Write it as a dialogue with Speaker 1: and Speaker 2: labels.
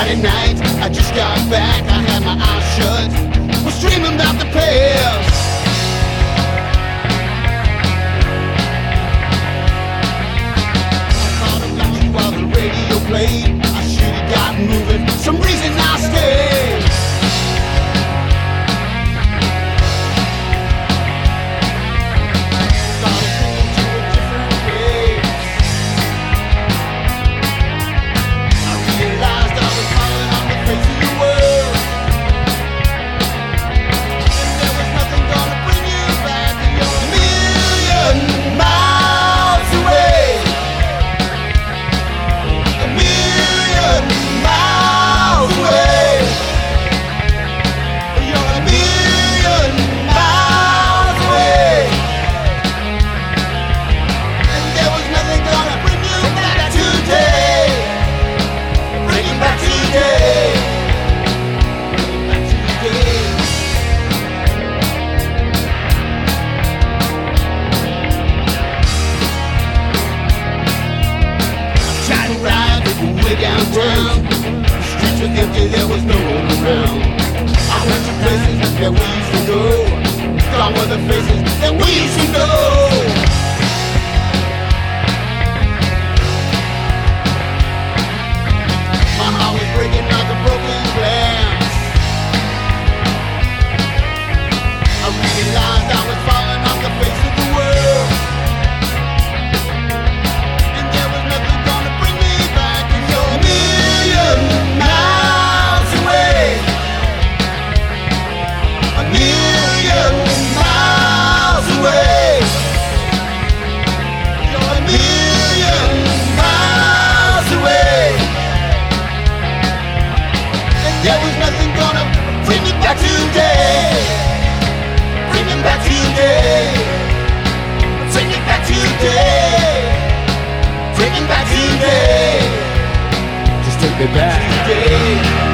Speaker 1: Friday night, I just got back, I had my eyes shut, was dreaming about the past. I thought about you while the radio played, I should've gotten moving, some reason I stayed. Started thinking to a different place. I realized I was falling on the face of the world, and there was nothing gonna bring you back. You're a million miles away, a million miles away. You're a million miles away, and there was nothing gonna bring you back today. Bring you back today. Back today. Tried to ride way downtown. The streets were empty, there was no one around. I went to places that we used to go. Gone were the faces that we used to know. My heart was breaking like a broken glass. I realized I was falling off the face of the world, and there was nothing gonna bring me back. And you're a million miles away, a million miles away. You're a million miles away, and there was nothing gonna bring me back today. Bring me back today. Bring me back today. Bring me back today.
Speaker 2: Just take me back.
Speaker 1: Today.